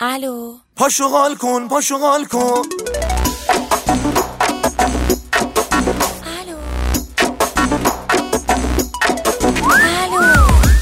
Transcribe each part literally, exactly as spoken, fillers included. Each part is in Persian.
الو پاشو حال کن پاشو حال کن. الو الو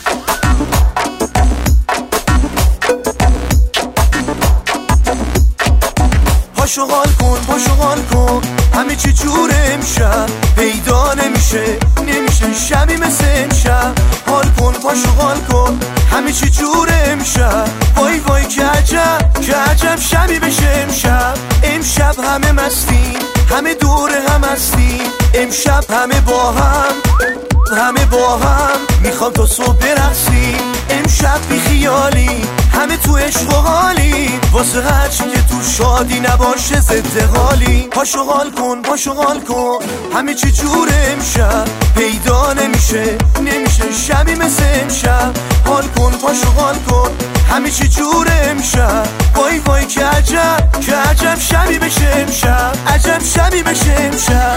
پاشو حال کن پاشو حال کن. همه چی جوره امشب پیدا نمیشه نمیشه شبی مثل امشب. حال کن پاشو حال کن. همه چی جوره امشب وای وای که عجب که عجب شبی بشه امشب. امشب همه مستیم همه دور هم هستیم. امشب همه با هم همه با هم میخوام تا صبح برقصیم. امشب بی خیالی همه تو عشق و حالی واسه هرچی که تو شادی نباشه ضد حالی. پاشو حال کن پاشو حال کن. همه چی جوره امشب پیدا نمیشه نمیشه شبی مثل امشب. حال کن پاشو حال کن. همه چی جوره امشب وای وای که عجب که عجب شبی بشه امشب. عجب شبی بشه امشب.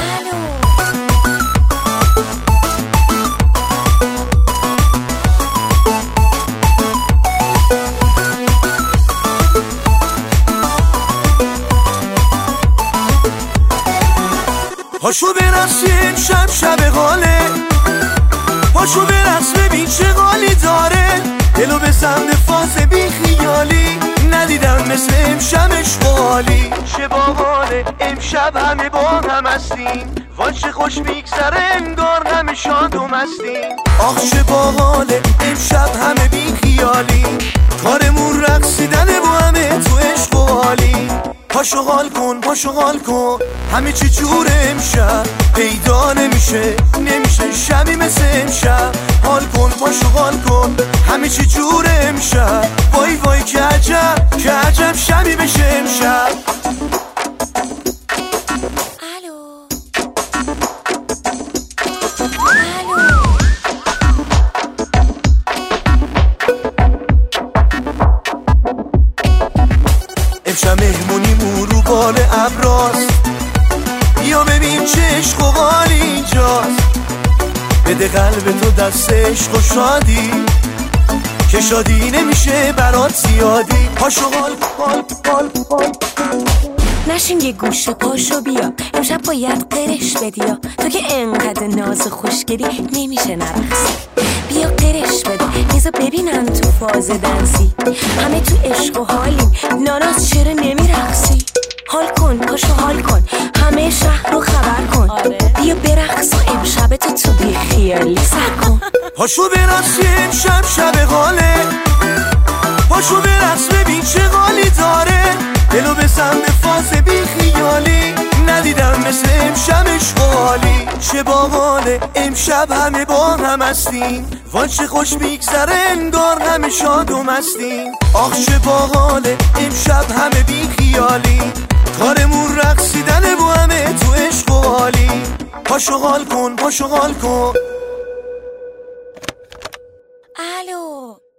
پاشو برقص امشب شب حاله. پاشو برقص ببین چه حالی داره. دلو بزن به فاز بی خیالی. ندیدم مثل امشب عشق و حالی. چه باحاله امشب همه با هم هستیم. وای چه خوش میگذره انگار همه شاد و مستیم. آخ چه باحاله امشب همه بی خیالی. کارمون رقصیدنه با همه تو عشق و حالی. پاشو حال کن پاشو حال کن. همه چی جوره امشب پیدا نمیشه نمیشه شبی مثل امشب. حال کن پاشو حال کن. همه چی جوره امشب وای وای که عجب که عجب شبی بشه امشب. الو الو امشب مهمونیمون رو بال ابراست. بیا ببین چه عشق و حالی اینجاست. بده قلب تو دست عشق و شادی که شادی نمیشه برات زیادی. پاشو حال حال حال حال. نشین یه گوشه پاشو بیا. امشب باید قرش بدیا. تو که انقدر ناز خوشگلی نمیشه نرقصی. بیا قرش بده نیزا ببینم تو فاز دنسی. همه تو عشق و حالیم ناناز چرا نمیرقصی. حال کن پاشو حال کن. همه شهر رو خبر کن. آره. بیا برقص و امشب تو تو بی خیالی سر کن. پاشو برقص امشب شب حاله. پاشو برقص ببین چه حالی داره. دلو بزن به فاز بی خیالی. ندیدم مثل امشب عشق و حالی. چه باحاله امشب همه با هم هستیم. وای چه خوش میگذره انگار همه شاد و مستیم. آخ چه باحاله امشب همه بی خیالی. کارمون رقصیدنه با همه تو عشق و حالی. پاشو حال کن پاشو حال کن. الو